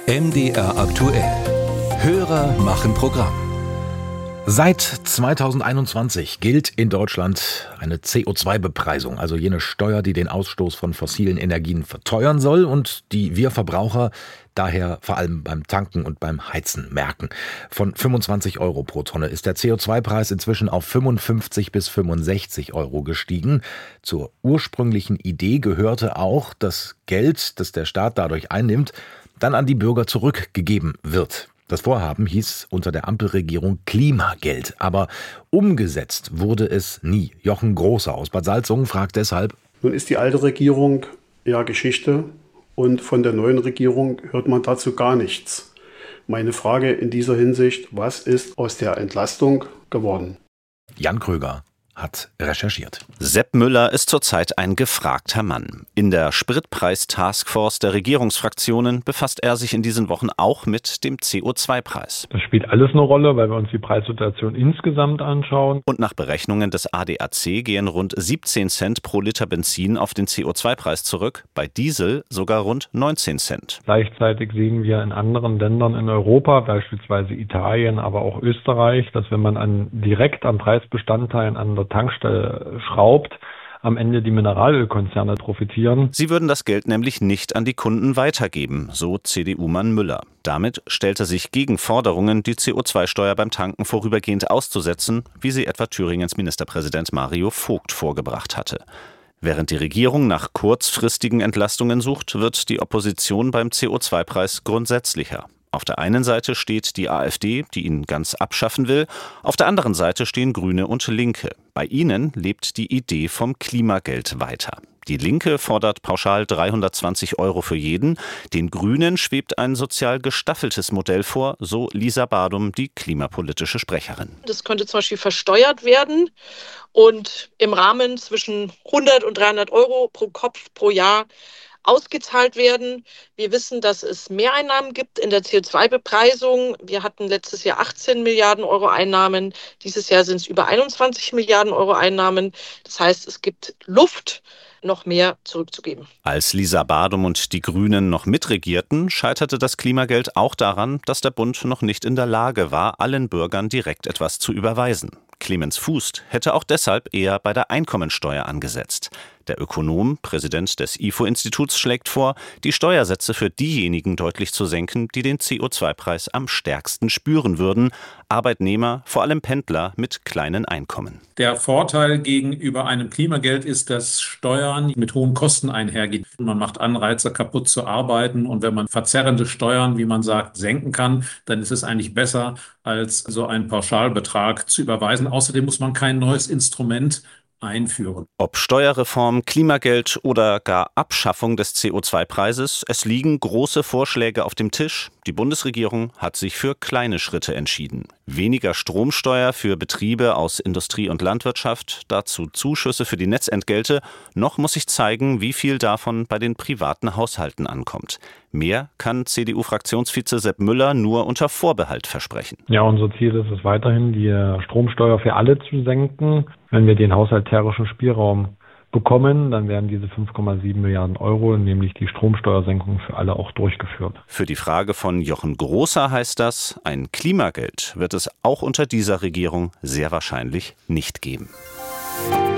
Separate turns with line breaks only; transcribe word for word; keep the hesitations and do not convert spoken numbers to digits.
M D R aktuell. Hörer machen Programm.
Seit zweitausendeinundzwanzig gilt in Deutschland eine C O zwei Bepreisung, also jene Steuer, die den Ausstoß von fossilen Energien verteuern soll und die wir Verbraucher daher vor allem beim Tanken und beim Heizen merken. Von fünfundzwanzig Euro pro Tonne ist der C O zwei Preis inzwischen auf fünfundfünfzig bis fünfundsechzig Euro gestiegen. Zur ursprünglichen Idee gehörte auch, das Geld, das der Staat dadurch einnimmt, dann an die Bürger zurückgegeben wird. Das Vorhaben hieß unter der Ampelregierung Klimageld, aber umgesetzt wurde es nie. Jochen Großer aus Bad Salzungen fragt deshalb:
Nun ist die alte Regierung ja Geschichte und von der neuen Regierung hört man dazu gar nichts. Meine Frage in dieser Hinsicht: Was ist aus der Entlastung geworden?
Jan Kröger hat recherchiert.
Sepp Müller ist zurzeit ein gefragter Mann. In der Spritpreis-Taskforce der Regierungsfraktionen befasst er sich in diesen Wochen auch mit dem C O zwei Preis.
Das spielt alles eine Rolle, weil wir uns die Preissituation insgesamt anschauen.
Und nach Berechnungen des A D A C gehen rund siebzehn Cent pro Liter Benzin auf den C O zwei Preis zurück, bei Diesel sogar rund neunzehn Cent.
Gleichzeitig sehen wir in anderen Ländern in Europa, beispielsweise Italien, aber auch Österreich, dass wenn man an, direkt an Preisbestandteilen an der Tankstelle schraubt, am Ende die Mineralölkonzerne profitieren.
Sie würden das Geld nämlich nicht an die Kunden weitergeben, so C D U-Mann Müller. Damit stellt er sich gegen Forderungen, die C O zwei Steuer beim Tanken vorübergehend auszusetzen, wie sie etwa Thüringens Ministerpräsident Mario Vogt vorgebracht hatte. Während die Regierung nach kurzfristigen Entlastungen sucht, wird die Opposition beim C O zwei Preis grundsätzlicher. Auf der einen Seite steht die AfD, die ihn ganz abschaffen will. Auf der anderen Seite stehen Grüne und Linke. Bei ihnen lebt die Idee vom Klimageld weiter. Die Linke fordert pauschal dreihundertzwanzig Euro für jeden. Den Grünen schwebt ein sozial gestaffeltes Modell vor, so Lisa Badum, die klimapolitische Sprecherin.
Das könnte zum Beispiel versteuert werden und im Rahmen zwischen hundert und dreihundert Euro pro Kopf pro Jahr ausgezahlt werden. Wir wissen, dass es Mehreinnahmen gibt in der C O zwei Bepreisung. Wir hatten letztes Jahr achtzehn Milliarden Euro Einnahmen. Dieses Jahr sind es über einundzwanzig Milliarden Euro Einnahmen. Das heißt, es gibt Luft, noch mehr zurückzugeben.
Als Lisa Badum und die Grünen noch mitregierten, scheiterte das Klimageld auch daran, dass der Bund noch nicht in der Lage war, allen Bürgern direkt etwas zu überweisen. Clemens Fuß hätte auch deshalb eher bei der Einkommensteuer angesetzt. Der Ökonom, Präsident des I F O-Instituts, schlägt vor, die Steuersätze für diejenigen deutlich zu senken, die den C O zwei Preis am stärksten spüren würden. Arbeitnehmer, vor allem Pendler mit kleinen Einkommen.
Der Vorteil gegenüber einem Klimageld ist, dass Steuern mit hohen Kosten einhergehen. Man macht Anreize, kaputt zu arbeiten. Und wenn man verzerrende Steuern, wie man sagt, senken kann, dann ist es eigentlich besser, als so einen Pauschalbetrag zu überweisen. Außerdem muss man kein neues Instrument einführen.
Ob Steuerreform, Klimageld oder gar Abschaffung des C O zwei Preises, es liegen große Vorschläge auf dem Tisch. Die Bundesregierung hat sich für kleine Schritte entschieden. Weniger Stromsteuer für Betriebe aus Industrie und Landwirtschaft, dazu Zuschüsse für die Netzentgelte. Noch muss sich zeigen, wie viel davon bei den privaten Haushalten ankommt. Mehr kann C D U-Fraktionsvize Sepp Müller nur unter Vorbehalt versprechen.
Ja, unser Ziel ist es weiterhin, die Stromsteuer für alle zu senken. Wenn wir den haushalterischen Spielraum bekommen, dann werden diese fünf Komma sieben Milliarden Euro, nämlich die Stromsteuersenkung für alle, auch durchgeführt.
Für die Frage von Jochen Großer heißt das, ein Klimageld wird es auch unter dieser Regierung sehr wahrscheinlich nicht geben.